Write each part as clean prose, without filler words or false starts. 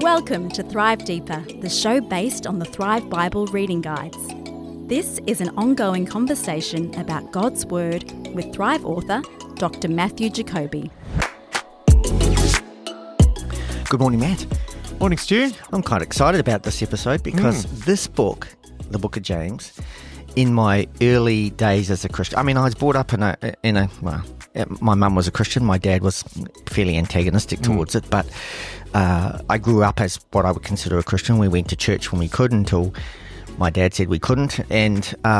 Welcome to Thrive Deeper, the show based on the Thrive Bible reading guides. This is an ongoing conversation about God's Word with Thrive author, Dr. Matthew Jacoby. Good morning, Matt. Morning, Stu. I'm quite excited about this episode because this book, the Book of James, in my early days as a Christian, I was brought up my mum was a Christian, my dad was fairly antagonistic towards it, but I grew up as what I would consider a Christian. We went to church when we could until my dad said we couldn't, and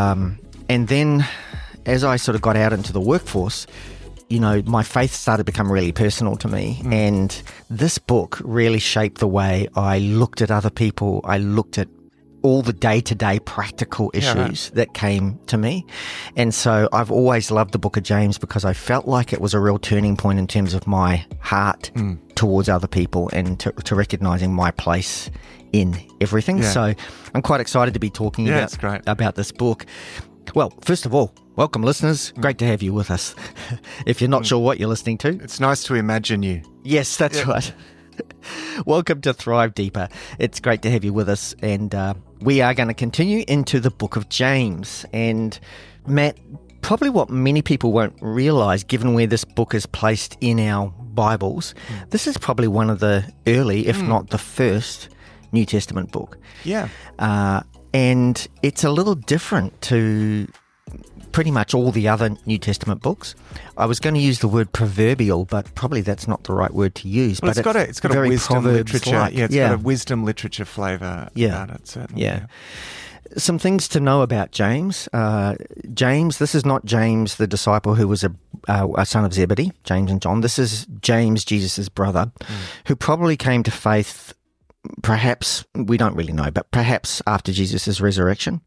then as I sort of got out into the workforce, my faith started to become really personal to me, and this book really shaped the way I looked at other people. I looked at all the day-to-day practical issues that came to me. And so I've always loved the Book of James because I felt like it was a real turning point in terms of my heart towards other people and to recognising my place in everything. Yeah. So I'm quite excited to be talking about this book. Well, first of all, welcome listeners. Great to have you with us. If you're not sure what you're listening to. It's nice to imagine you. Yes, that's right. Welcome to Thrive Deeper. It's great to have you with us, and we are going to continue into the Book of James. And Matt, probably what many people won't realise, given where this book is placed in our Bibles, this is probably one of the early, if not the first, New Testament book. Yeah. And it's a little different to pretty much all the other New Testament books. I was going to use the word proverbial, but probably that's not the right word to use. Well, but it's got a wisdom literature. Got a wisdom literature flavour about it, certainly. Yeah. Some things to know about James. James, this is not James, the disciple who was a son of Zebedee, James and John. This is James, Jesus' brother, who probably came to faith, perhaps, we don't really know, but perhaps after Jesus' resurrection.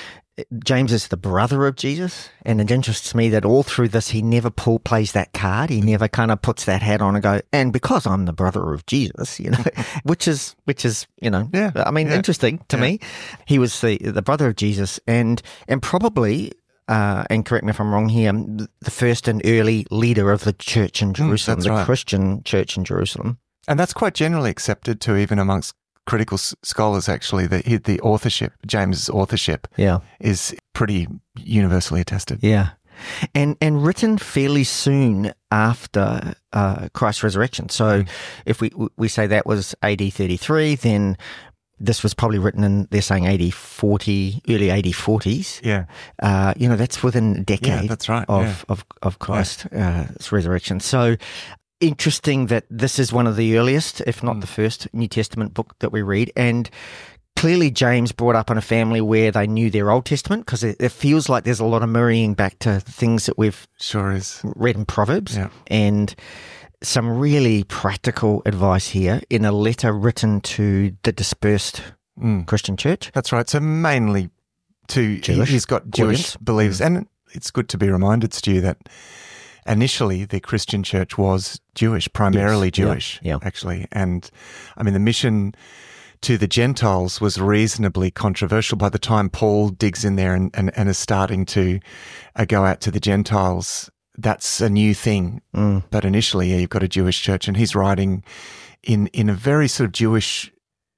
James is the brother of Jesus, and it interests me that all through this he never plays that card. He never kind of puts that hat on and go, and because I'm the brother of Jesus, which is interesting to me. He was the brother of Jesus, and probably, and correct me if I'm wrong here, the first and early leader of the church in Jerusalem, the Christian church in Jerusalem. And that's quite generally accepted too, even amongst critical scholars, actually. The authorship, James's authorship, is pretty universally attested. Yeah. And written fairly soon after Christ's resurrection. So if we say that was AD 33, then this was probably written in, they're saying AD 40, early AD 40s. Yeah. That's within a decade that's right. of Christ's resurrection. So interesting that this is one of the earliest, if not the first, New Testament book that we read. And clearly James brought up in a family where they knew their Old Testament, because it feels like there's a lot of mirroring back to things that we've read in Proverbs. Yeah. And some really practical advice here in a letter written to the dispersed Christian church. That's right. So mainly to Jewish. He's got Jewish believers. And it's good to be reminded, Stu, that initially, the Christian church was Jewish, primarily Jewish, actually. And, the mission to the Gentiles was reasonably controversial by the time Paul digs in there and is starting to go out to the Gentiles. That's a new thing. But initially, you've got a Jewish church, and he's writing in a very sort of Jewish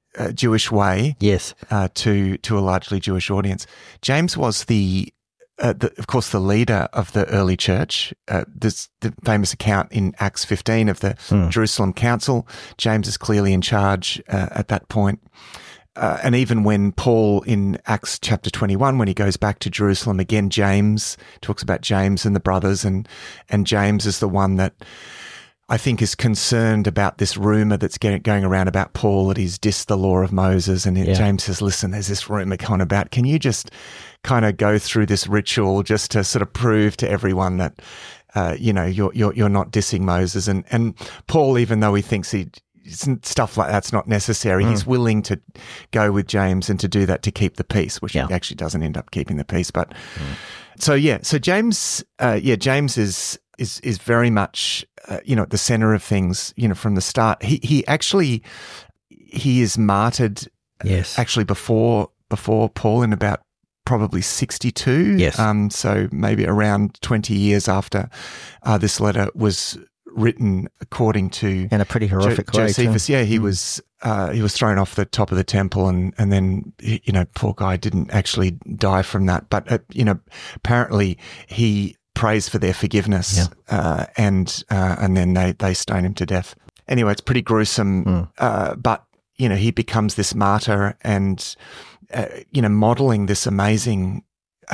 way to a largely Jewish audience. James was of course, the leader of the early church. There's the famous account in Acts 15 of the Jerusalem Council. James is clearly in charge at that point. And even when Paul in Acts chapter 21, when he goes back to Jerusalem again, James talks about James and the brothers, and James is the one that I think is concerned about this rumor that's going around about Paul, that he's dissed the law of Moses. And James says, listen, there's this rumor going about. Can you just kind of go through this ritual just to sort of prove to everyone that, you're not dissing Moses? And Paul, even though he thinks stuff like that's not necessary, he's willing to go with James and to do that to keep the peace, which he actually doesn't end up keeping the peace. But so James, James is very much, at the center of things, from the start. He is martyred, actually before Paul, in about probably 62. Yes. So maybe around 20 years after this letter was written according to in a pretty horrific way. Josephus. Yeah, he was thrown off the top of the temple, and then poor guy didn't actually die from that. But apparently he prays for their forgiveness, and then they stone him to death. Anyway, it's pretty gruesome, but he becomes this martyr and modeling this amazing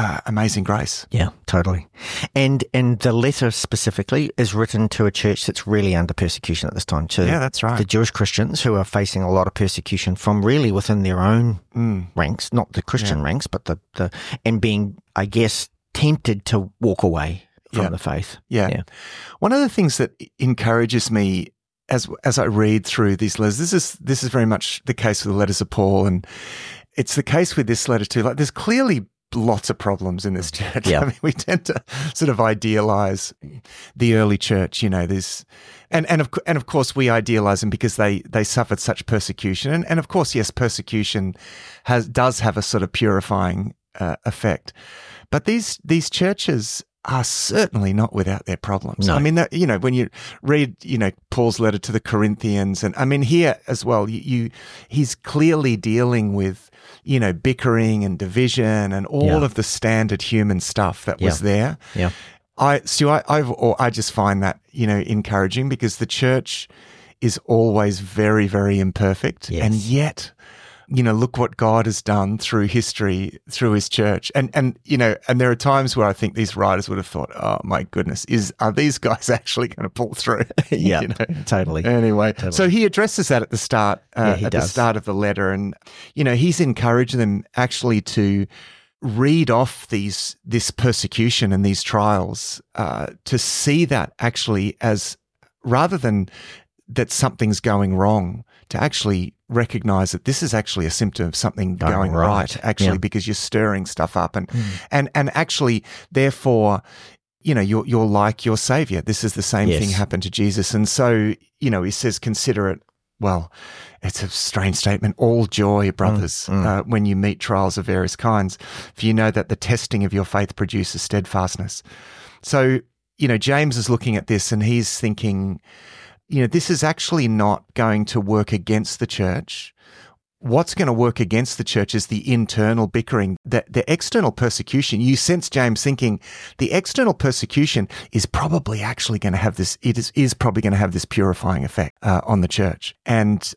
grace. Yeah, totally. And the letter specifically is written to a church that's really under persecution at this time. That's right. The Jewish Christians who are facing a lot of persecution from really within their own ranks, not the Christian ranks, but and being, I guess, tempted to walk away from the faith. Yeah. One of the things that encourages me as I read through these letters, this is very much the case with the letters of Paul, and it's the case with this letter too. Like, there's clearly lots of problems in this church. Yeah. I mean, we tend to sort of idealize the early church. There's, and of course we idealize them because they suffered such persecution, and of course, yes, persecution does have a sort of purifying effect, but these churches are certainly not without their problems. No. I mean, when you read, Paul's letter to the Corinthians, and I mean, here as well, he's clearly dealing with, bickering and division and all of the standard human stuff that was there. Yeah. I just find that, encouraging, because the church is always very, very imperfect. Yes. And yet, look what God has done through history, through his church. And there are times where I think these writers would have thought, oh my goodness, are these guys actually going to pull through? Yeah, totally. Anyway, so he addresses that at the start, the start of the letter. And, he's encouraging them actually to read off this persecution and these trials, to see that actually as, rather than that something's going wrong, to actually recognize that this is actually a symptom of something going right, actually, because you're stirring stuff up, and actually, therefore, you're like your Savior. This is the same thing happened to Jesus. And so, he says, consider it, well, it's a strange statement, all joy, brothers, when you meet trials of various kinds, for you know that the testing of your faith produces steadfastness. So, James is looking at this and he's thinking, this is actually not going to work against the church. What's going to work against the church is the internal bickering, the external persecution. You sense James thinking the external persecution is probably actually going to have this. It is probably going to have this purifying effect on the church, and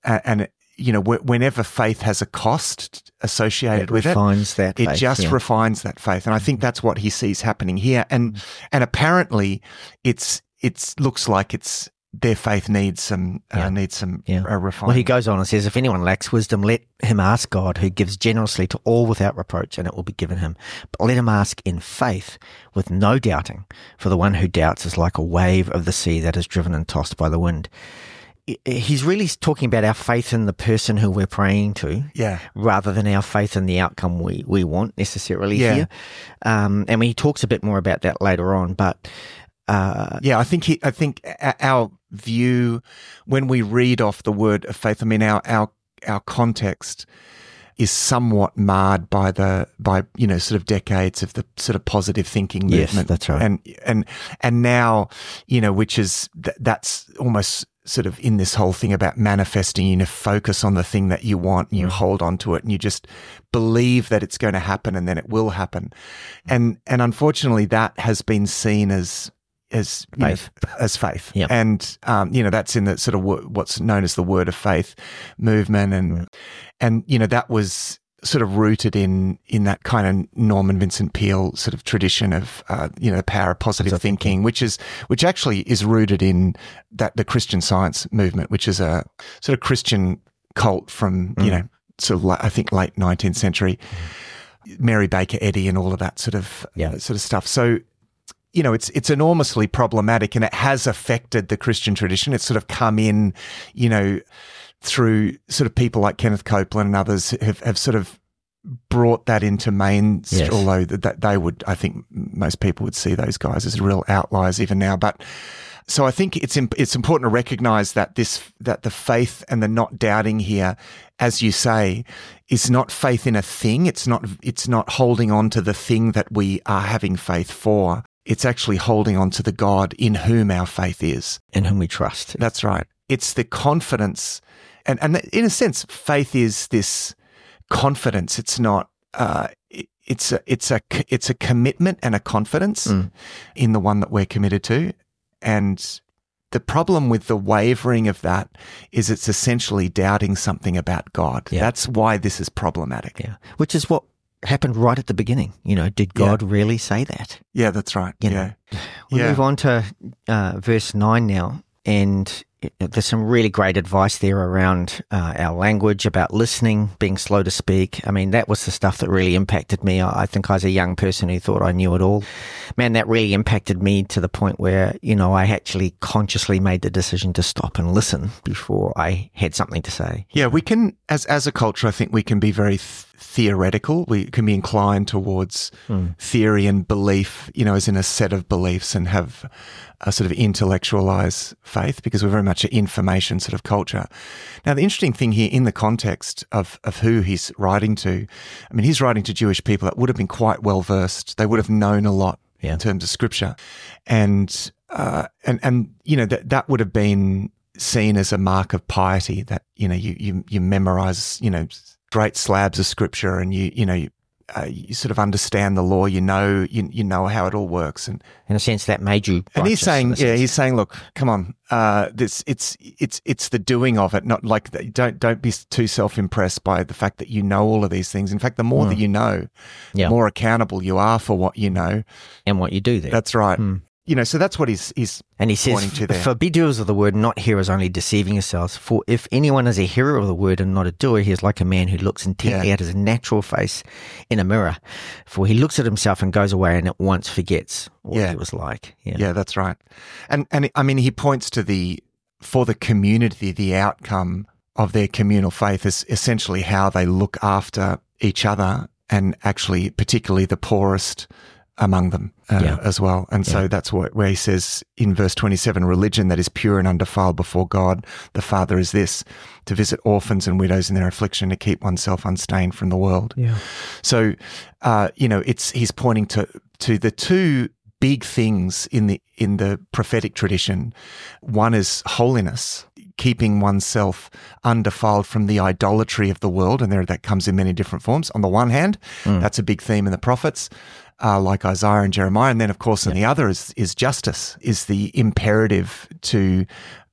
whenever faith has a cost associated with it, it just refines that faith. And I think that's what he sees happening here. And apparently, it looks like their faith needs some refinement. Well, he goes on and says, if anyone lacks wisdom, let him ask God, who gives generously to all without reproach, and it will be given him. But let him ask in faith, with no doubting, for the one who doubts is like a wave of the sea that is driven and tossed by the wind. He's really talking about our faith in the person who we're praying to, rather than our faith in the outcome we want necessarily here. And he talks a bit more about that later on, but I think our view when we read off the word of faith, I mean, our context is somewhat marred by sort of decades of the sort of positive thinking movement. Yes, that's right. And now, which is that's almost sort of in this whole thing about manifesting, focus on the thing that you want and you hold on to it and you just believe that it's going to happen and then it will happen. And unfortunately that has been seen as faith. As faith. Yep. And, that's in the sort of what's known as the word of faith movement. And that was sort of rooted in that kind of Norman Vincent Peale sort of tradition of, the power of positive thinking, which actually is rooted in the Christian Science movement, which is a sort of Christian cult from, sort of I think late 19th century, Mary Baker Eddy and all of that sort of stuff. So, it's enormously problematic, and it has affected the Christian tradition. It's sort of come in, through sort of people like Kenneth Copeland and others have sort of brought that into mainstream, although that they would, I think most people would see those guys as real outliers even now. But so I think it's important to recognize that that the faith and the not doubting here, as you say, is not faith in a thing. It's not holding on to the thing that we are having faith for. It's actually holding on to the God in whom our faith is. In whom we trust. That's right. It's the confidence. And in a sense, faith is this confidence. It's not, it's a commitment and a confidence in the one that we're committed to. And the problem with the wavering of that is it's essentially doubting something about God. Yeah. That's why this is problematic. Yeah. Which is what happened right at the beginning. Did God really say that? Yeah, that's right. We'll move on to verse 9 now, and there's some really great advice there around our language, about listening, being slow to speak. I mean, that was the stuff that really impacted me. I think I was a young person who thought I knew it all. Man, that really impacted me to the point where, I actually consciously made the decision to stop and listen before I had something to say. Yeah, we can, as a culture, I think we can be very theoretical. We can be inclined towards theory and belief, as in a set of beliefs, and have a sort of intellectualize faith, because we're very much an information sort of culture. Now, the interesting thing here in the context of who he's writing to, I mean, he's writing to Jewish people that would have been quite well versed. They would have known a lot in terms of scripture. And that would have been seen as a mark of piety, that, you memorize, great slabs of scripture, and you sort of understand the law. You know how it all works, and in a sense that made you. And he's saying, look, come on, it's the doing of it, not like don't be too self-impressed by the fact that you know all of these things. In fact, the more that you know, the more accountable you are for what you know and what you do there. That's right. So that's what he's and he says, pointing to there. For be doers of the word, not hearers only, deceiving yourselves. For if anyone is a hearer of the word and not a doer, he is like a man who looks intently at his natural face in a mirror. For he looks at himself and goes away and at once forgets what he was like. Yeah, that's right. And I mean, he points to for the community, the outcome of their communal faith is essentially how they look after each other, and actually particularly the poorest among them as well. And so that's where he says in verse 27, religion that is pure and undefiled before God the Father is this, to visit orphans and widows in their affliction, to keep oneself unstained from the world. Yeah. So, he's pointing to the two big things in the prophetic tradition. One is holiness, keeping oneself undefiled from the idolatry of the world, and that comes in many different forms. On the one hand, that's a big theme in the prophets, like Isaiah and Jeremiah. And then, of course, on the other is justice, is the imperative to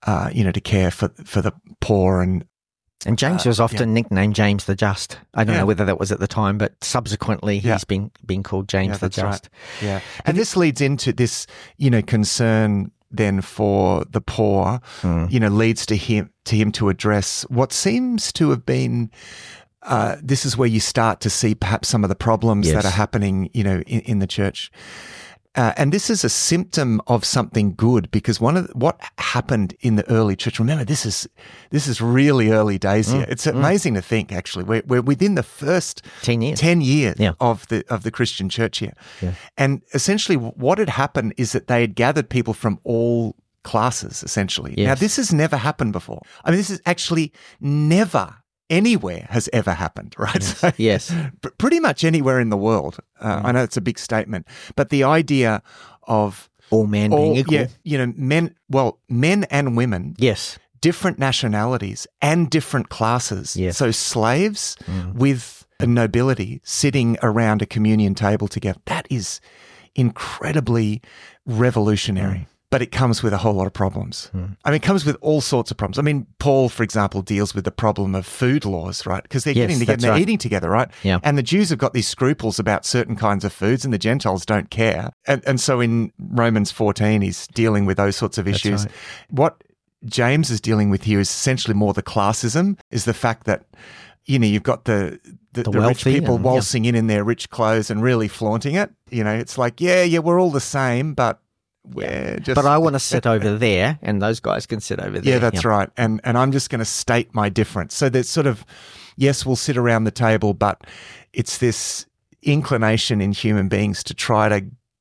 care for the poor. And James was often nicknamed James the Just. I don't know whether that was at the time, but subsequently he's been called James the Just. Right. Yeah. And this leads into this, concern then for the poor, leads to him to address what seems to have been this is where you start to see perhaps some of the problems that are happening, in the church. And this is a symptom of something good, because what happened in the early church, remember, this is really early days here. It's amazing to think, actually, we're within the first 10 years of the Christian church here. Yeah. And essentially what had happened is that they had gathered people from all classes, essentially. Yes. Now, this has never happened before. I mean, this is actually never anywhere has ever happened, right? Yes. So, pretty much anywhere in the world. I know it's a big statement, but the idea of all men being equal. Men and women. Yes. Different nationalities and different classes. Yes. So slaves with a nobility sitting around a communion table together. That is incredibly revolutionary. But it comes with a whole lot of problems. I mean, it comes with all sorts of problems. I mean, Paul, for example, deals with the problem of food laws, right? Because they're getting together, they're eating together, right? Yeah. And the Jews have got these scruples about certain kinds of foods, and the Gentiles don't care. And so in Romans 14, he's dealing with those sorts of issues. Right. What James is dealing with here is essentially more the classism, is the fact that, you've got the rich people waltzing in their rich clothes and really flaunting it. It's like, we're all the same, but but I want to sit over there, and those guys can sit over there. Yeah, that's right. And I'm just going to state my difference. So there's sort of, yes, we'll sit around the table, but it's this inclination in human beings to try to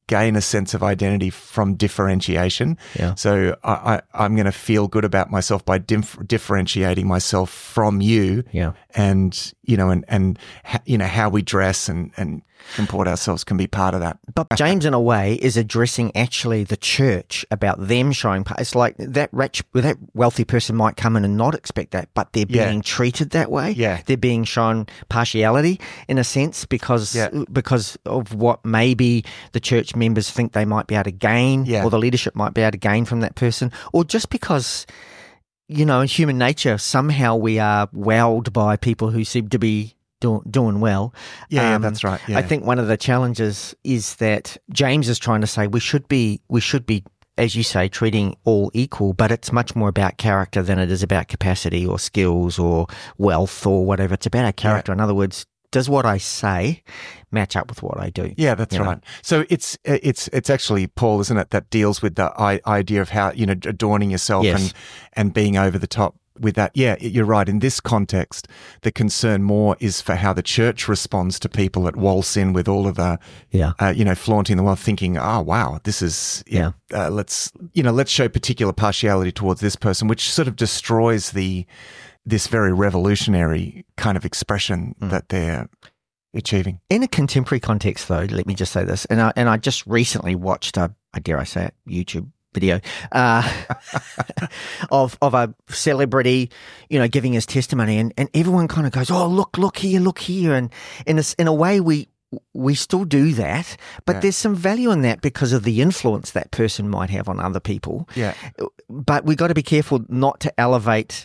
gain a sense of identity from differentiation. Yeah. So I'm going to feel good about myself by differentiating myself from you. Yeah. And, and how we dress and comport ourselves can be part of that. But James, in a way, is addressing actually the church about them showing. It's like that wealthy person might come in and not expect that, but they're being treated that way. Yeah. They're being shown partiality in a sense because of what maybe the church members think they might be able to gain, or the leadership might be able to gain from that person, or just because, in human nature, somehow we are wowed by people who seem to be doing well. Yeah, that's right. Yeah. I think one of the challenges is that James is trying to say we should be, as you say, treating all equal, but it's much more about character than it is about capacity or skills or wealth or whatever. It's about our character. In other words, does what I say match up with what I do? Yeah, that's right. So it's actually Paul, isn't it, that deals with the idea of how, adorning yourself and being over the top with that. Yeah, you're right. In this context, the concern more is for how the church responds to people that waltz in with all of the, flaunting the wealth, thinking, oh, wow, this is, let's show particular partiality towards this person, which sort of destroys this very revolutionary kind of expression that they're achieving. In a contemporary context, though, let me just say this, and I just recently watched dare I say it, YouTube video of a celebrity, giving his testimony, and everyone kind of goes, "Oh, look here," and in a way we still do that, but there's some value in that because of the influence that person might have on other people. Yeah, but we got to be careful not to elevate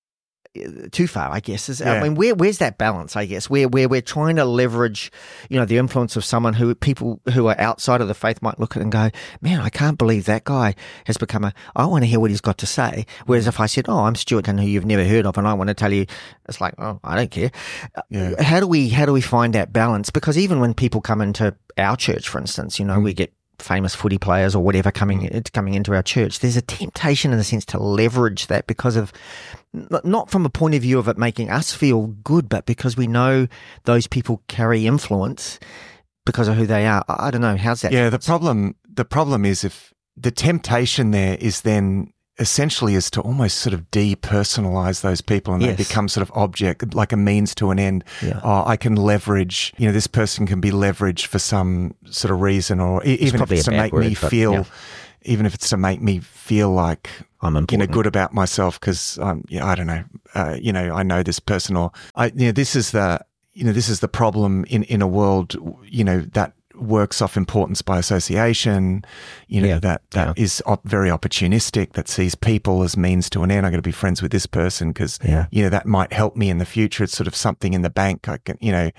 too far, I guess. I mean, where's that balance, I guess, where we're trying to leverage, the influence of someone who people who are outside of the faith might look at and go, man, I can't believe that guy has become I want to hear what he's got to say. Whereas if I said, oh, I'm Stuart Gunn, who you've never heard of, and I want to tell you, it's like, oh, I don't care. Yeah. How do we find that balance? Because even when people come into our church, for instance, we get famous footy players or whatever coming into our church, there's a temptation in a sense to leverage that because of, not from a point of view of it making us feel good, but because we know those people carry influence because of who they are. I don't know. How's that? Yeah, the problem is if the temptation there is then essentially is to almost sort of depersonalize those people and they become sort of object, like a means to an end. Yeah. I can leverage, this person can be leveraged for some sort of reason, or even if it's to make me feel, even if it's to make me feel like I'm important, good about myself because I don't know, I know this person, or this is the problem in a world, that works off importance by association, that is very opportunistic, that sees people as means to an end. I'm going to be friends with this person because, that might help me in the future. It's sort of something in the bank. I can,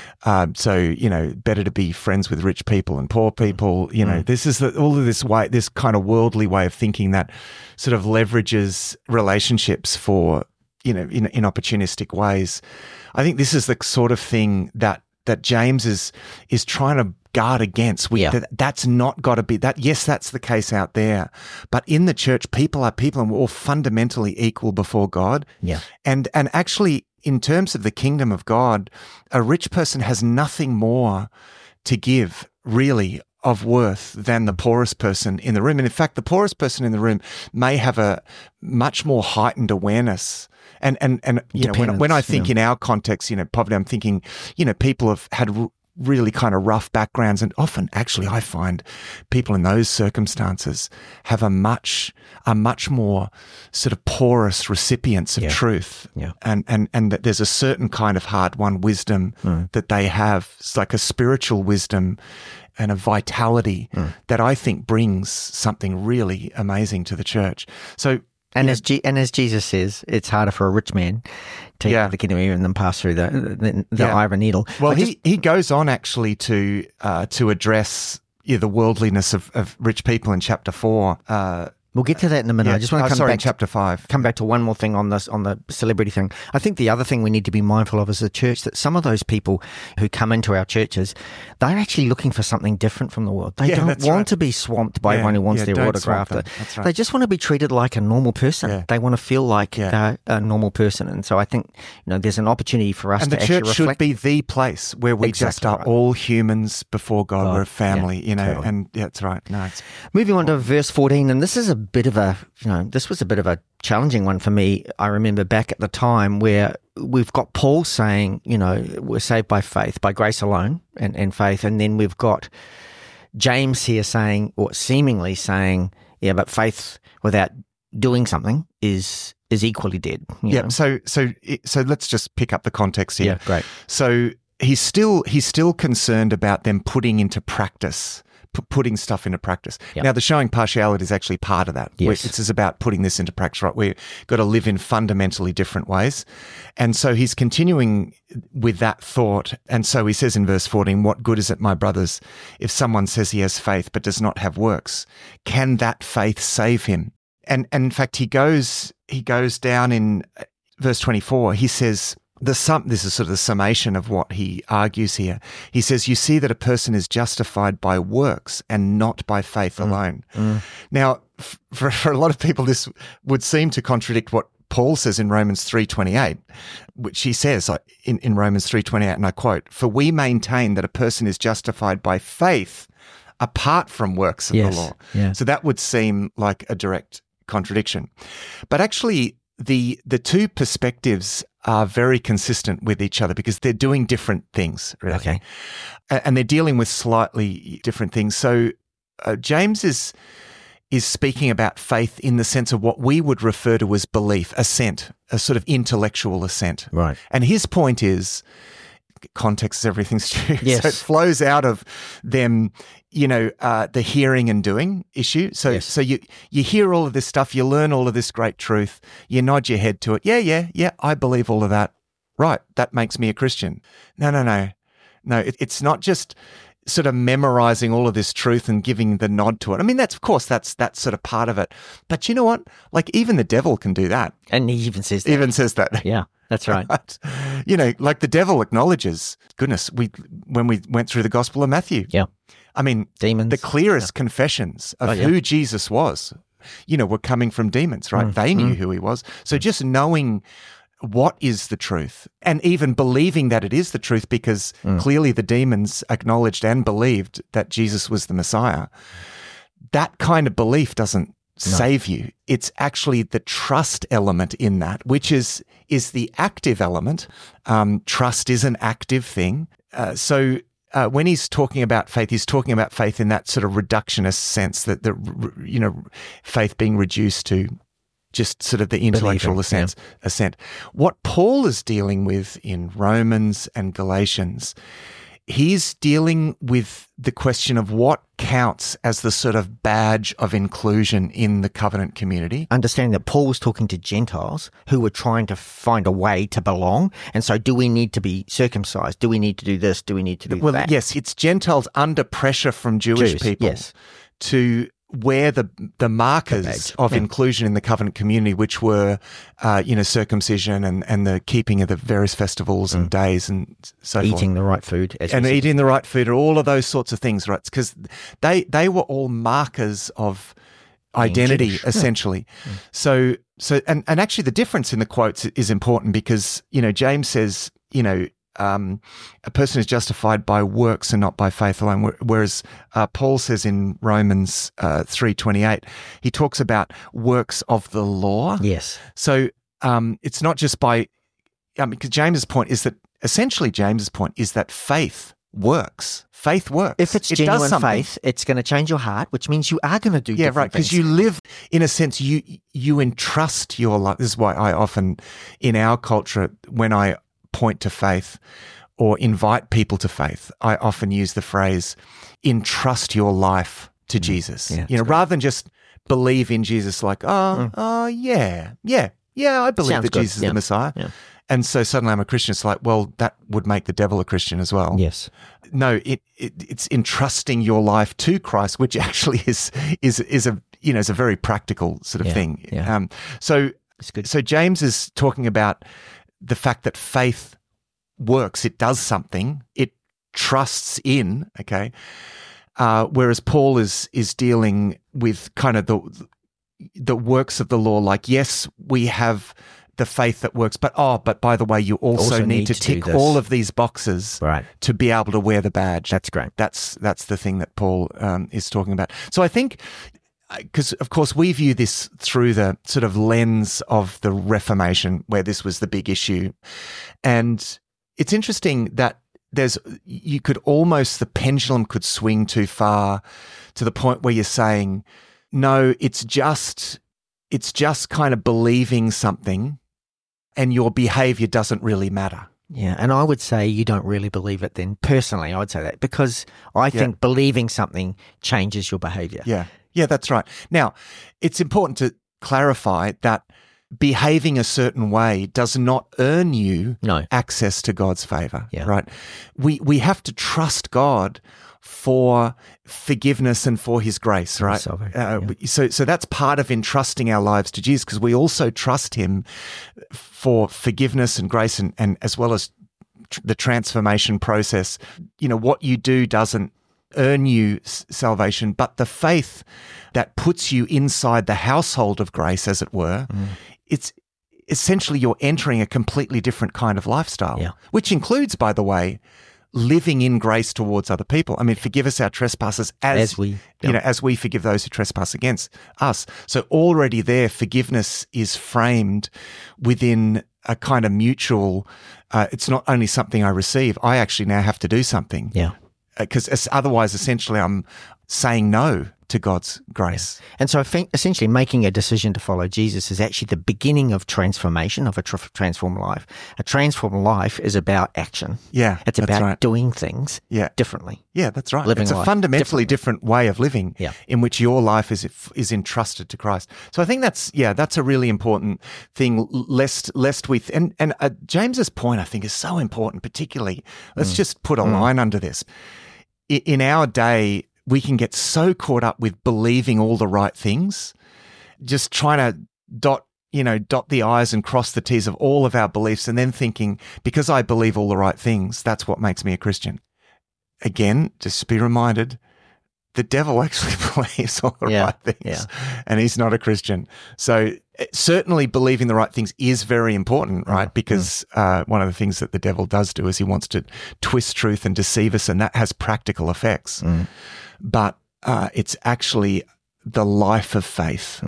so, better to be friends with rich people and poor people. This is all of this kind of worldly way of thinking that sort of leverages relationships for, in opportunistic ways. I think this is the sort of thing that James is trying to guard against. That's not got to be that. Yes, that's the case out there, but in the church, people are people, and we're all fundamentally equal before God. Yeah, and actually, in terms of the kingdom of God, a rich person has nothing more to give, really, of worth than the poorest person in the room. And in fact, the poorest person in the room may have a much more heightened awareness. And when I think in our context, poverty, I'm thinking, people have had really kind of rough backgrounds, and often actually I find people in those circumstances have a much more sort of porous recipients of truth. Yeah. And that there's a certain kind of hard-won wisdom that they have. It's like a spiritual wisdom and a vitality that I think brings something really amazing to the church. So, and as Jesus says, it's harder for a rich man to enter the kingdom of heaven than pass through the eye of a needle. Well, he goes on actually to address the worldliness of rich people in chapter 4. We'll get to that in a minute. Yeah. I just want to chapter 5. Come back to one more thing on this, on the celebrity thing. I think the other thing we need to be mindful of as a church, that some of those people who come into our churches, they're actually looking for something different from the world. They don't want to be swamped by one who wants their autograph. That's right. They just want to be treated like a normal person. Yeah. They want to feel like they're a normal person. And so I think, there's an opportunity for us to actually reflect. And the church should be the place where we just are all humans before God. We're a family, totally. And that's right. No, moving on to verse 14, and this is a bit of a, this was a bit of a challenging one for me. I remember back at the time where we've got Paul saying, we're saved by faith, by grace alone and faith. And then we've got James here saying, or seemingly saying, but faith without doing something is equally dead. Yeah. So let's just pick up the context here. Yeah, great. So he's still concerned about them putting into practice, putting stuff into practice. Yep. Now, the showing partiality is actually part of that. Yes. It's about putting this into practice, right? We've got to live in fundamentally different ways. And so he's continuing with that thought. And so he says in verse 14, "What good is it, my brothers, if someone says he has faith but does not have works? Can that faith save him?" And in fact, he goes down in verse 24. He says, this is sort of the summation of what he argues here. He says, "You see that a person is justified by works and not by faith alone." Now, for a lot of people, this would seem to contradict what Paul says in Romans 3:28, which he says in Romans 3:28, and I quote, "For we maintain that a person is justified by faith apart from works of the law." Yeah. So that would seem like a direct contradiction. But actually, the two perspectives are very consistent with each other because they're doing different things, really. Okay. And they're dealing with slightly different things. So James is speaking about faith in the sense of what we would refer to as belief, assent, a sort of intellectual assent. Right. And his point is, context is everything, Stu. Yes. So it flows out of them, the hearing and doing issue. So you hear all of this stuff, you learn all of this great truth, you nod your head to it. Yeah, I believe all of that. Right, that makes me a Christian. No. It's not just sort of memorizing all of this truth and giving the nod to it. I mean, that's sort of part of it. But you know what? Like, even the devil can do that. And he even says that. Yeah, that's right. Like the devil acknowledges, goodness, when we went through the Gospel of Matthew. Yeah. I mean, demons. The clearest confessions of who Jesus was, were coming from demons, right? They knew who he was. So just knowing what is the truth and even believing that it is the truth, because clearly the demons acknowledged and believed that Jesus was the Messiah. That kind of belief doesn't save you. It's actually the trust element in that, which is the active element. Trust is an active thing. So when he's talking about faith, he's talking about faith in that sort of reductionist sense, that faith being reduced to just sort of the intellectual assent. What Paul is dealing with in Romans and Galatians, he's dealing with the question of what counts as the sort of badge of inclusion in the covenant community. Understanding that Paul was talking to Gentiles who were trying to find a way to belong. And so do we need to be circumcised? Do we need to do this? Do we need to do that? Well, yes, it's Gentiles under pressure from Jewish people to wear the markers of inclusion in the covenant community, which were, circumcision and the keeping of the various festivals and days and so forth. Eating the right food. Eating the right food, or all of those sorts of things, right? Because they were all markers of identity, essentially. So actually the difference in the quotes is important because, James says, a person is justified by works and not by faith alone, whereas Paul says in Romans 3:28, he talks about works of the law. Yes. So it's not just by, because James's point is that faith works. Faith works. If it's genuine faith, it's going to change your heart, which means you are going to do different things. Because you live, in a sense, you entrust your life. This is why I often, in our culture, when I point to faith or invite people to faith, I often use the phrase, entrust your life to Jesus. Yeah, rather than just believe in Jesus like, I believe that Jesus is the Messiah. Yeah. And so suddenly I'm a Christian. It's like, well, that would make the devil a Christian as well. Yes. No, it's entrusting your life to Christ, which actually is is a very practical sort of thing. Yeah. So James is talking about the fact that faith works. It does something. It trusts in, okay? Whereas Paul is dealing with kind of the works of the law, like, yes, we have the faith that works, but by the way, you also need to tick all of these boxes to be able to wear the badge. That's great. That's the thing that Paul is talking about. So I think, because of course we view this through the sort of lens of the Reformation, where this was the big issue, and it's interesting that the pendulum could swing too far to the point where you're saying, no, it's just kind of believing something and your behavior doesn't really matter. Yeah, and I would say you don't really believe it then. Personally, I would say that, because I think believing something changes your behavior. Yeah, that's right. Now, it's important to clarify that behaving a certain way does not earn you access to God's favor, right? We have to trust God for forgiveness and for his grace, right? So that's part of entrusting our lives to Jesus, because we also trust him for forgiveness and grace, and as well as the transformation process. What you do doesn't earn you salvation, but the faith that puts you inside the household of grace, as it were, it's essentially you're entering a completely different kind of lifestyle, which includes, by the way, living in grace towards other people. I mean, forgive us our trespasses as we forgive those who trespass against us. So already there, forgiveness is framed within a kind of mutual, it's not only something I receive, I actually now have to do something. Yeah. Because otherwise, essentially, I'm saying no to God's grace. Yeah. And so I think essentially making a decision to follow Jesus is actually the beginning of transformation, of a transformed life. A transformed life is about action. Yeah, it's about doing things differently. Yeah, that's right. Living it's a fundamentally different way of living in which your life is entrusted to Christ. So I think that's a really important thing, lest we and James's point, I think, is so important, particularly. Let's just put a line under this. In our day, we can get so caught up with believing all the right things, just trying to dot the I's and cross the T's of all of our beliefs, and then thinking, because I believe all the right things, that's what makes me a Christian. Again, just be reminded, the devil actually believes all the right things, and he's not a Christian. So certainly believing the right things is very important, right? Because one of the things that the devil does do is he wants to twist truth and deceive us, and that has practical effects. But it's actually the life of faith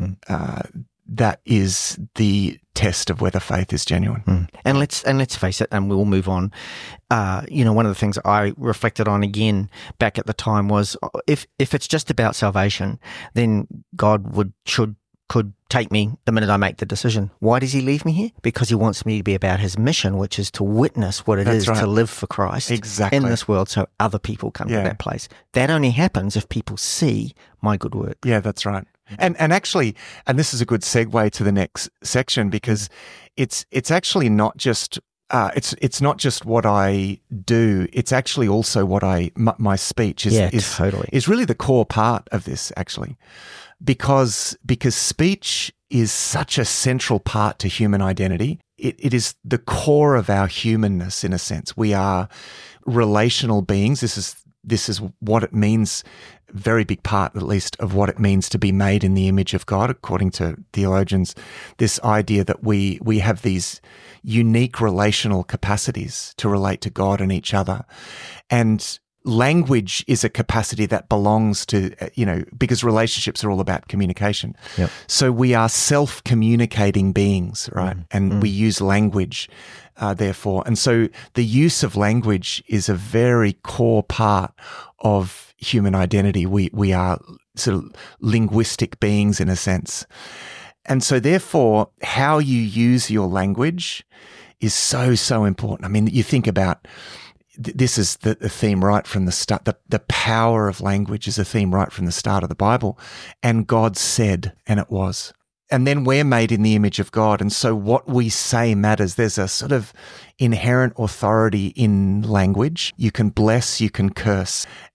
that is the test of whether faith is genuine. And let's face it, and we'll move on. One of the things I reflected on again back at the time was, if it's just about salvation, then God could take me the minute I make the decision. Why does he leave me here? Because he wants me to be about his mission, which is to witness what it is to live for Christ in this world, so other people come to that place. That only happens if people see my good work. Yeah, that's right. And actually, and this is a good segue to the next section, because it's actually not just it's not just what I do. It's actually also what my speech is really the core part of this, actually, because speech is such a central part to human identity. It is the core of our humanness, in a sense. We are relational beings. This is what it means, very big part, at least, of what it means to be made in the image of God, according to theologians. This idea that we have these unique relational capacities to relate to God and each other. And language is a capacity that belongs to, because relationships are all about communication. Yep. So we are self-communicating beings, right? And we use language, therefore. And so the use of language is a very core part of human identity. We are sort of linguistic beings, in a sense. And so therefore, how you use your language is so, so important. I mean, you think about, this is the theme right from the start. The power of language is a theme right from the start of the Bible. And God said, and it was. And then we're made in the image of God. And so what we say matters. There's a sort of inherent authority in language. You can bless, you can curse.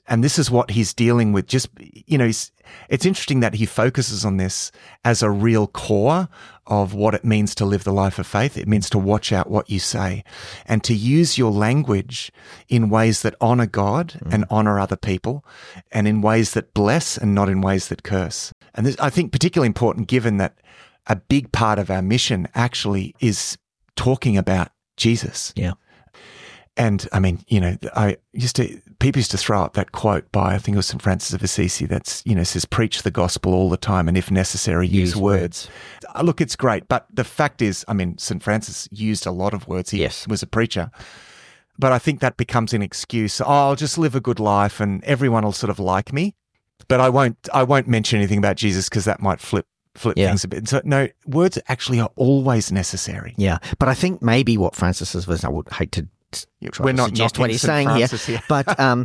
And this is what he's dealing with. Just, it's interesting that he focuses on this as a real core of what it means to live the life of faith. It means to watch out what you say and to use your language in ways that honor God and honor other people, and in ways that bless and not in ways that curse. And this, I think, particularly important given that a big part of our mission actually is talking about Jesus. Yeah. And I mean, people used to throw up that quote by, I think it was St. Francis of Assisi, that's, says, preach the gospel all the time and if necessary, use words. Look, it's great. But the fact is, I mean, St. Francis used a lot of words. He was a preacher. But I think that becomes an excuse. I'll just live a good life and everyone will sort of like me. But I won't mention anything about Jesus because that might flip things a bit. So no, words actually are always necessary. Yeah. But I think maybe what Francis was, I would hate to we're not suggest what he's saying here, but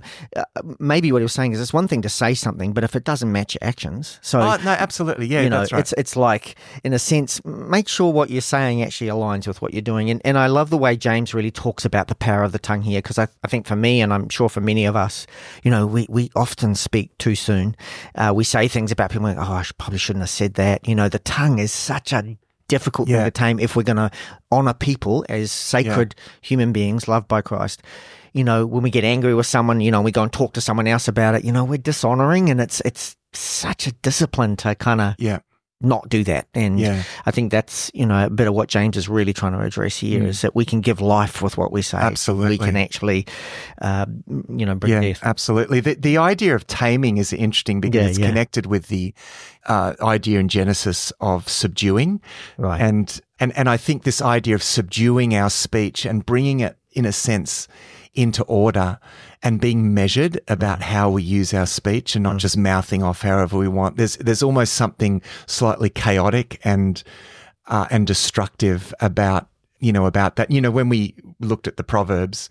maybe what he was saying is it's one thing to say something, but if it doesn't match your actions, so no, absolutely, yeah, that's right. It's like, in a sense, make sure what you're saying actually aligns with what you're doing, and I love the way James really talks about the power of the tongue here, because I think for me, and I'm sure for many of us, we often speak too soon. We say things about people like, I probably shouldn't have said that. The tongue is such a difficult thing to tame if we're going to honor people as sacred human beings loved by Christ. When we get angry with someone, we go and talk to someone else about it, we're dishonoring, and it's such a discipline to kind of not do that. And I think that's, a bit of what James is really trying to address here is that we can give life with what we say. Absolutely. We can actually, bring death. Absolutely. The idea of taming is interesting because it's connected with the idea in Genesis of subduing. Right. And I think this idea of subduing our speech and bringing it, in a sense, into order and being measured about how we use our speech and not just mouthing off however we want. There's almost something slightly chaotic and destructive about that. When we looked at the Proverbs,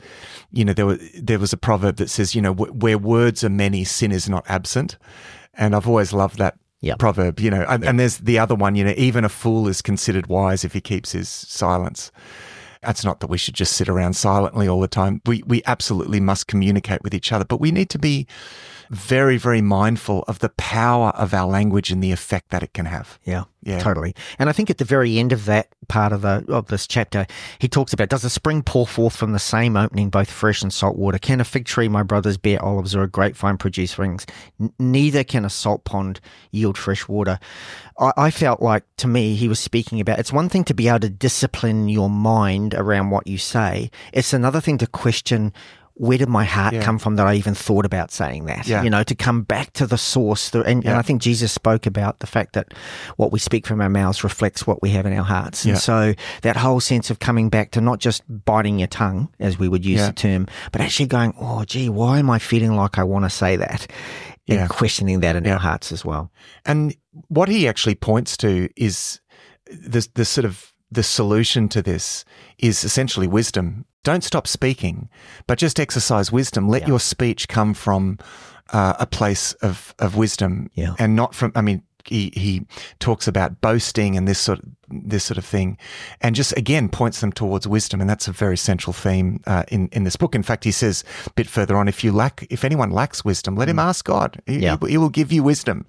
there was a proverb that says, where words are many, sin is not absent. And I've always loved that proverb, and there's the other one, even a fool is considered wise if he keeps his silence. That's not that we should just sit around silently all the time. We absolutely must communicate with each other, but we need to be very, very mindful of the power of our language and the effect that it can have. Yeah, totally. And I think at the very end of that part of this chapter, he talks about, does a spring pour forth from the same opening both fresh and salt water? Can a fig tree, my brothers, bear olives, or a grapevine produce rings? Neither can a salt pond yield fresh water. I felt like, to me, he was speaking about, it's one thing to be able to discipline your mind around what you say. It's another thing to question, where did my heart come from that I even thought about saying that? To come back to the source. And I think Jesus spoke about the fact that what we speak from our mouths reflects what we have in our hearts. And so that whole sense of coming back to not just biting your tongue, as we would use the term, but actually going, oh, gee, why am I feeling like I want to say that? And questioning that in our hearts as well. And what he actually points to is the sort of the solution to this is essentially wisdom. Don't stop speaking, but just exercise wisdom. Let your speech come from a place of wisdom and not from, he talks about boasting and this sort of thing, and just again points them towards wisdom, and that's a very central theme in this book. In fact, he says a bit further on, if anyone lacks wisdom, let him ask God. He will give you wisdom.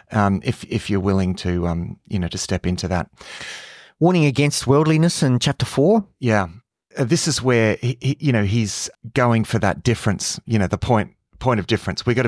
If you're willing to to step into that. Warning against worldliness in chapter 4. Yeah, this is where he's going for that difference. The point of difference. We've got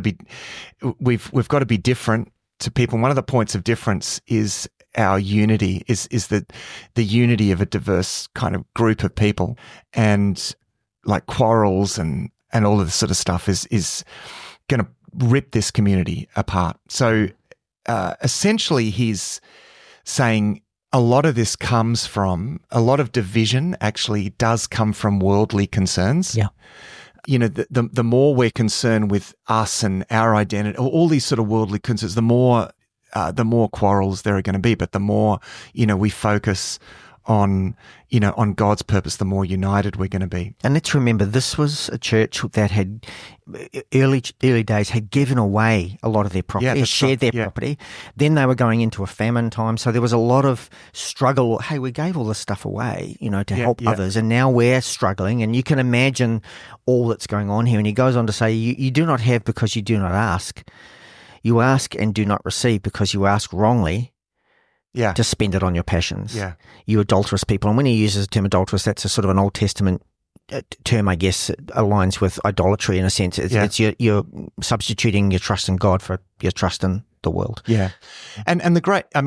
to be different to people. One of the points of difference is our unity, is the unity of a diverse kind of group of people, and like quarrels and all of this sort of stuff is going to rip this community apart. So essentially, he's saying a lot of this comes from, a lot of division actually does come from worldly concerns. Yeah. The more we're concerned with us and our identity, all these sort of worldly concerns, the more quarrels there are going to be. But the more, we focus on God's purpose, the more united we're going to be. And let's remember, this was a church that had early days had given away a lot of their property, shared their property. Then they were going into a famine time, so there was a lot of struggle. Hey, we gave all this stuff away, to help others, and now we're struggling. And you can imagine all that's going on here. And he goes on to say, you do not have because you do not ask. You ask and do not receive because you ask wrongly. Yeah. To spend it on your passions. Yeah. You adulterous people. And when he uses the term adulterous, that's a sort of an Old Testament term, I guess. It aligns with idolatry in a sense. It's you're substituting your trust in God for your trust in the world. Yeah. And the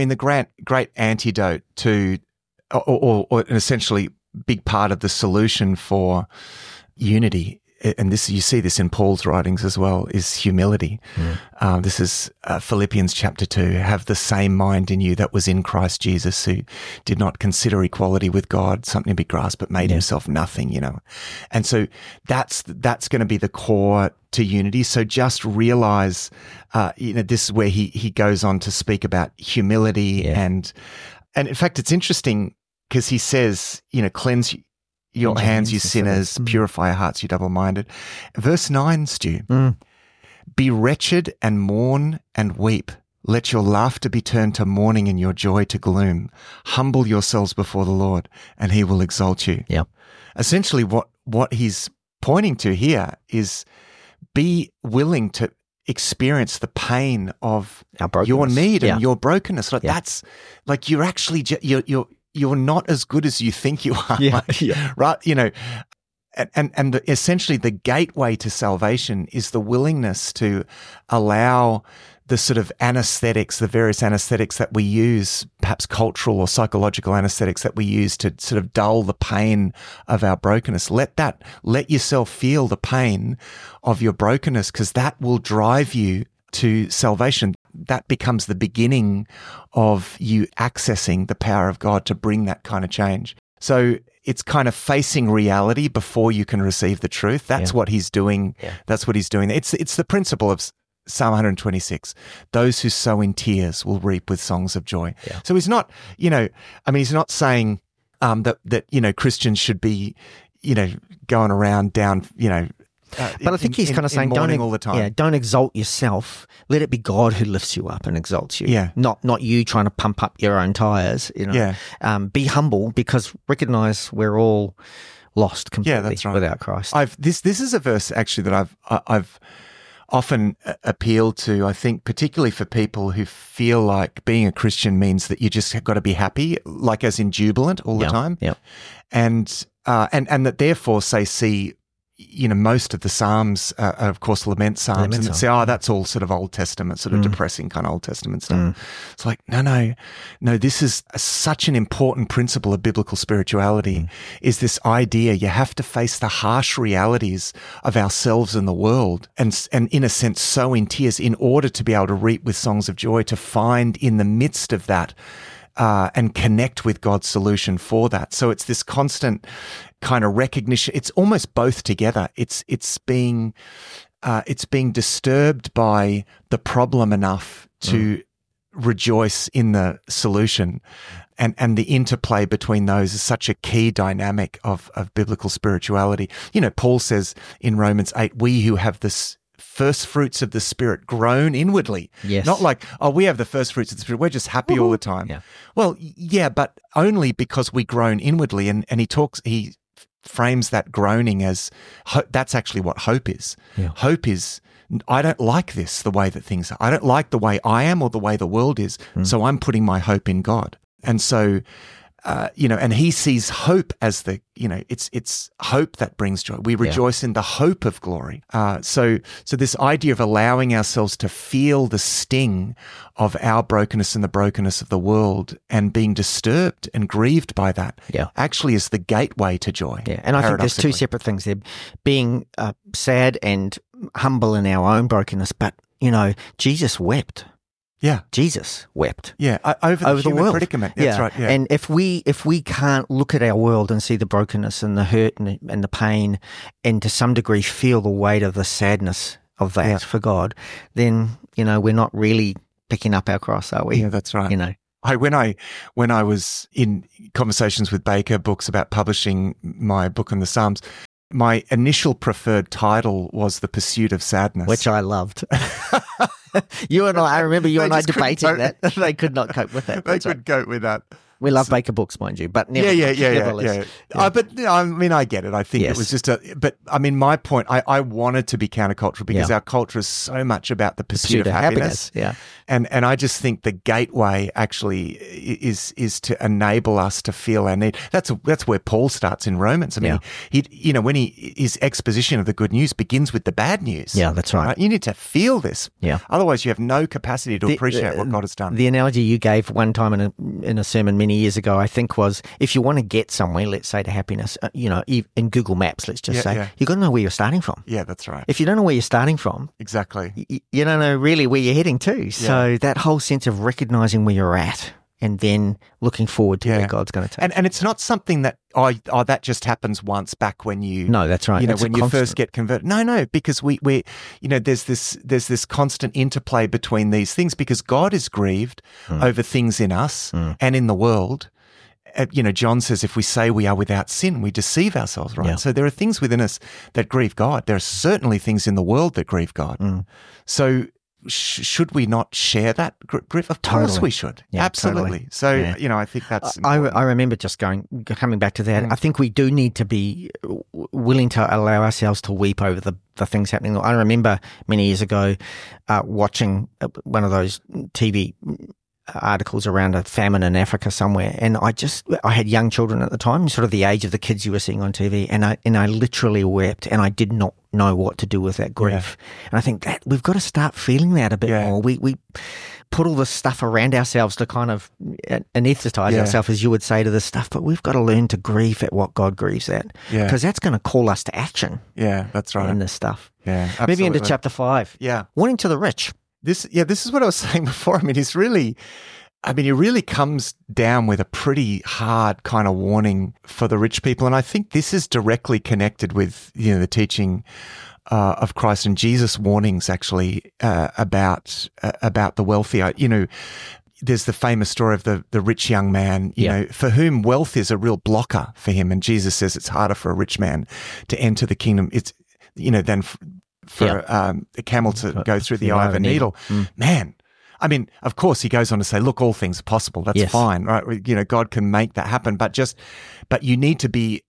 great antidote to, or an essentially big part of the solution for unity, and this, you see this in Paul's writings as well, is humility. This is Philippians chapter 2. Have the same mind in you that was in Christ Jesus, who did not consider equality with God something to be grasped, but made himself nothing, And so that's going to be the core to unity. So just realize, this is where he goes on to speak about humility. And in fact, it's interesting because he says, cleanse your hands, you sinners, purify your hearts, you double-minded. Verse 9, Stu, be wretched and mourn and weep. Let your laughter be turned to mourning and your joy to gloom. Humble yourselves before the Lord, and he will exalt you. Yeah. Essentially, what he's pointing to here is be willing to experience the pain of your need and your brokenness. That's like you're actually you're not as good as you think you are, right? And essentially the gateway to salvation is the willingness to allow the sort of anesthetics, the various anesthetics that we use, perhaps cultural or psychological anesthetics that we use to sort of dull the pain of our brokenness. Let yourself feel the pain of your brokenness, because that will drive you to salvation. That becomes the beginning of you accessing the power of God to bring that kind of change. So it's kind of facing reality before you can receive the truth. That's what he's doing. Yeah. That's what he's doing. It's the principle of Psalm 126. Those who sow in tears will reap with songs of joy. Yeah. So he's not, he's not saying that Christians should be, going around down, but I think he's kind of saying, all the time. Don't exalt yourself. Let it be God who lifts you up and exalts you. Yeah. Not you trying to pump up your own tires. Yeah. Be humble, because recognize we're all lost completely without Christ. This is a verse actually that I've often appealed to. I think particularly for people who feel like being a Christian means that you just got to be happy, like as in jubilant all the time. Yeah. And that therefore see. Most of the Psalms are, of course, lament Psalms, and say, that's all sort of Old Testament, sort of depressing kind of Old Testament stuff. It's like, no, this is such an important principle of biblical spirituality, is this idea you have to face the harsh realities of ourselves and the world, and in a sense, sow in tears in order to be able to reap with songs of joy, to find in the midst of that and connect with God's solution for that. So it's this constant kind of recognition. It's almost both together. It's being disturbed by the problem enough to rejoice in the solution, and the interplay between those is such a key dynamic of biblical spirituality. Paul says in Romans 8, we who have this first fruits of the Spirit groan inwardly. Yes. Not like, we have the first fruits of the Spirit, we're just happy all the time. Yeah. Well, but only because we groan inwardly. And he frames that groaning as that's actually what hope is. Yeah. Hope is, I don't like this, the way that things are. I don't like the way I am or the way the world is. So I'm putting my hope in God. And so, and he sees hope as it's hope that brings joy. We rejoice in the hope of glory. So this idea of allowing ourselves to feel the sting of our brokenness and the brokenness of the world, and being disturbed and grieved by that, actually is the gateway to joy. Yeah, and I think there's two separate things there: being sad and humble in our own brokenness. But Jesus wept. Yeah, Jesus wept. Yeah, over the world predicament. That's right. Yeah. And if we can't look at our world and see the brokenness and the hurt and the pain, and to some degree feel the weight of the sadness of that for God, then we're not really picking up our cross, are we? Yeah, that's right. when I was in conversations with Baker Books about publishing my book on the Psalms, my initial preferred title was The Pursuit of Sadness, which I loved. I remember you and I debating that. They could not cope with that. They couldn't cope with that. We love Baker Books, mind you, but never. Yeah. But I mean, I get it. I think it was just but I mean, my point, I wanted to be countercultural because our culture is so much about the pursuit of happiness. Yeah. And I just think the gateway actually is to enable us to feel our need. That's where Paul starts in Romans. I mean, his exposition of the good news begins with the bad news. Yeah, that's right. You need to feel this. Yeah. Otherwise, you have no capacity to appreciate what God has done. The analogy you gave one time in a sermon many years ago, I think, was if you want to get somewhere, let's say to happiness, in Google Maps, let's just say, you've got to know where you're starting from. Yeah, that's right. If you don't know where you're starting from, exactly, you don't know really where you're heading to. So that whole sense of recognizing where you're at and then looking forward to where God's going to take. And it's not something that that just happens once back when you. No, that's right. When you first get converted. No, because we there's this constant interplay between these things because God is grieved over things in us and in the world. John says if we say we are without sin, we deceive ourselves, right? Yeah. So there are things within us that grieve God. There are certainly things in the world that grieve God. So should we not share that grief? Of course we should. Yeah, absolutely. Totally. So, I think that's I remember just coming back to that. I think we do need to be willing to allow ourselves to weep over the things happening. I remember many years ago watching one of those TV articles around a famine in Africa somewhere, and I had young children at the time, sort of the age of the kids you were seeing on TV, and I literally wept, and I did not know what to do with that grief. And I think that we've got to start feeling that a bit more. We put all this stuff around ourselves to kind of anesthetize ourselves, as you would say, to this stuff, but we've got to learn to grieve at what God grieves at, because that's going to call us to action. Yeah, that's right. In this stuff. Yeah, absolutely. Moving into chapter 5. Yeah. Warning to the rich. This is what I was saying before. I mean, he really comes down with a pretty hard kind of warning for the rich people. And I think this is directly connected with, the teaching of Christ and Jesus' warnings actually about the wealthy. There's the famous story of the rich young man, for whom wealth is a real blocker for him. And Jesus says it's harder for a rich man to enter the kingdom. It's, than for a camel to go through the eye of a needle. Man, I mean, of course, he goes on to say, look, all things are possible. That's fine, right? God can make that happen. But you need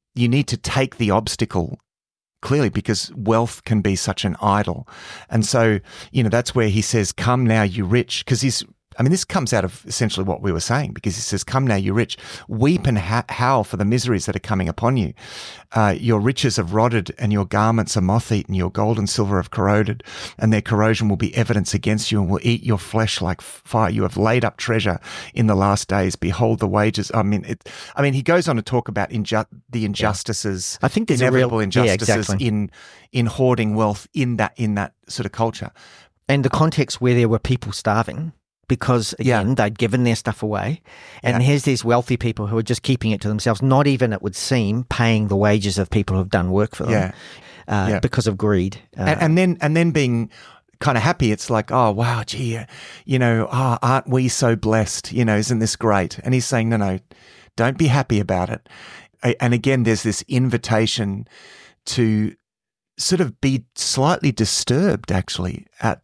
to take the obstacle clearly, because wealth can be such an idol. And so, that's where he says, come now, you rich, because this comes out of essentially what we were saying, because he says, come now, you rich, weep and howl for the miseries that are coming upon you. Your riches have rotted and your garments are moth-eaten, your gold and silver have corroded, and their corrosion will be evidence against you and will eat your flesh like fire. You have laid up treasure in the last days. Behold the wages. He goes on to talk about the injustices. I think there's inevitable injustices in hoarding wealth in that sort of culture. And the context where there were people starving, because, again, they'd given their stuff away. And here's these wealthy people who are just keeping it to themselves, not even, it would seem, paying the wages of people who've done work for them because of greed. And then being kind of happy. It's like, oh, wow, gee, aren't we so blessed? Isn't this great? And he's saying, no, don't be happy about it. And again, there's this invitation to sort of be slightly disturbed, actually,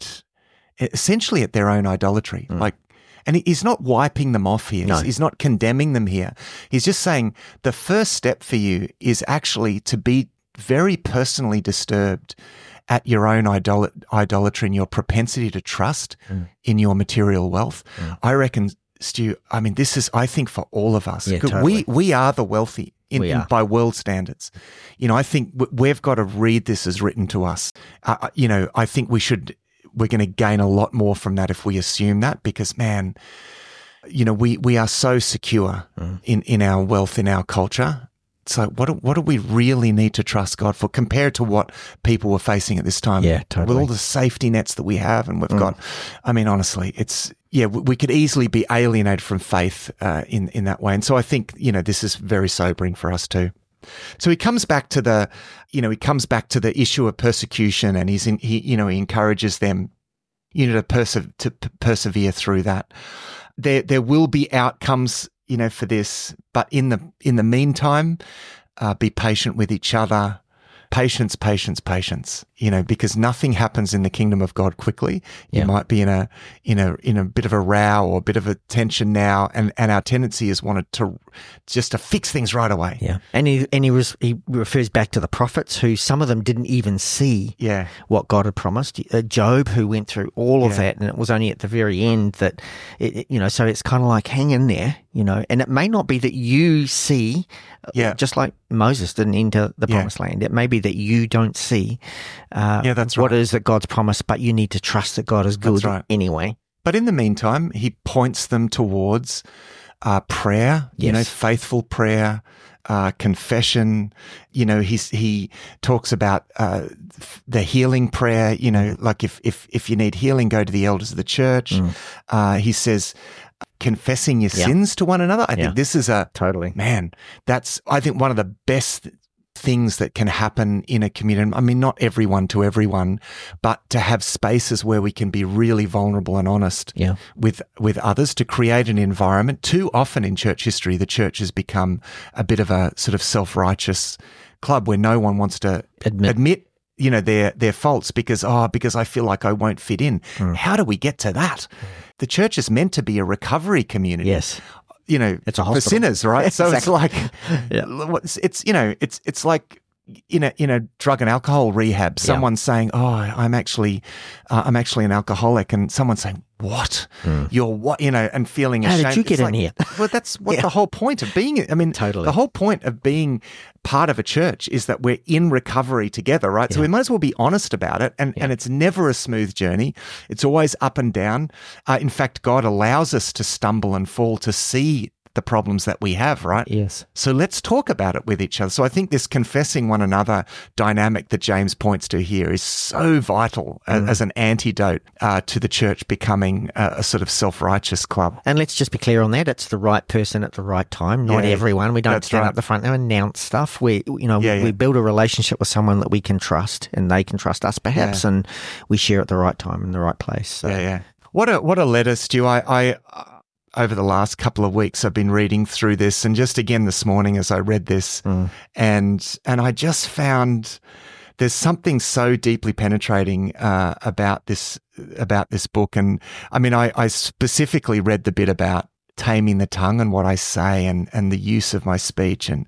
essentially at their own idolatry. And he's not wiping them off here. No. He's not condemning them here. He's just saying the first step for you is actually to be very personally disturbed at your own idolatry and your propensity to trust in your material wealth. I reckon, Stu, this is, I think, for all of us. Yeah, totally. We are the wealthy by world standards. I think we've got to read this as written to us. I think we're going to gain a lot more from that if we assume that, because, man, we are so secure in our wealth, in our culture. So what do we really need to trust God for compared to what people were facing at this time? Yeah, totally. With all the safety nets that we have and we've got, honestly, we could easily be alienated from faith in that way. And so I think, this is very sobering for us too. So he comes back to the issue of persecution, and he encourages them, to persevere through that. there will be outcomes, for this. But in the meantime, be patient with each other. Patience, because nothing happens in the kingdom of God quickly. You might be in a bit of a row or a bit of a tension now, and our tendency is wanted to fix things right away. Yeah, and he refers back to the prophets, who some of them didn't even see what God had promised. Job, who went through all of that, and it was only at the very end that so it's kind of like, hang in there, and it may not be that you see, just like Moses didn't enter the promised land. It may be that you don't see that's what it is that God's promised, but you need to trust that God is good anyway. But in the meantime, he points them towards prayer, faithful prayer, confession. He talks about the healing prayer, like if you need healing, go to the elders of the church. He says, confessing your sins to one another. I think this is that's, I think, one of the best things that can happen in a community. I mean, not everyone to everyone, but to have spaces where we can be really vulnerable and honest with others, to create an environment. Too often in church history, the church has become a bit of a sort of self-righteous club where no one wants to admit their faults because I feel like I won't fit in. How do we get to that? The church is meant to be a recovery community. Yes. It's a hospital for sinners, right? So it's like, it's like in a drug and alcohol rehab. Someone saying, "Oh, I'm actually an alcoholic," and someone saying, "What? You're what?" And feeling ashamed. How did you get in here? Well, that's what the whole point of being. I mean, totally. The whole point of being part of a church is that we're in recovery together, right? So we might as well be honest about it. And it's never a smooth journey. It's always up and down. In fact, God allows us to stumble and fall to see the problems that we have, right? Yes. So let's talk about it with each other. So I think this confessing one another dynamic that James points to here is so vital as an antidote to the church becoming a sort of self-righteous club. And let's just be clear on that. It's the right person at the right time, not everyone. We don't stand up the front and announce stuff. We build a relationship with someone that we can trust, and they can trust us perhaps, and we share at the right time in the right place. So. What a letter, Stu. I over the last couple of weeks, I've been reading through this, and just again this morning as I read this, and I just found there's something so deeply penetrating about this book. And I mean, I specifically read the bit about taming the tongue and what I say and the use of my speech, and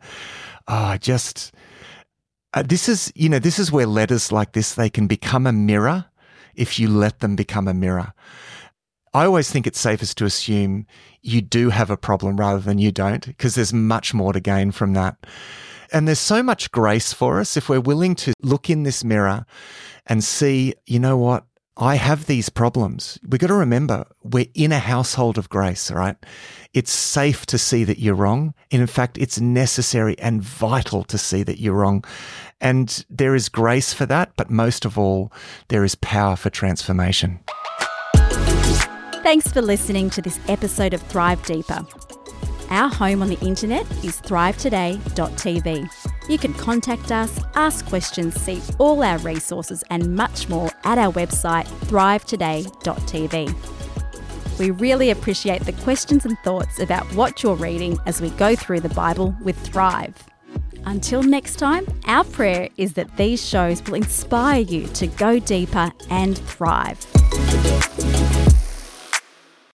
this is where letters like this, they can become a mirror if you let them become a mirror. I always think it's safest to assume you do have a problem rather than you don't, because there's much more to gain from that. And there's so much grace for us if we're willing to look in this mirror and see, you know what, I have these problems. We've got to remember, we're in a household of grace, right? It's safe to see that you're wrong. And in fact, it's necessary and vital to see that you're wrong. And there is grace for that, but most of all, there is power for transformation. Thanks for listening to this episode of Thrive Deeper. Our home on the internet is thrivetoday.tv. You can contact us, ask questions, see all our resources and much more at our website thrivetoday.tv. We really appreciate the questions and thoughts about what you're reading as we go through the Bible with Thrive. Until next time, our prayer is that these shows will inspire you to go deeper and thrive.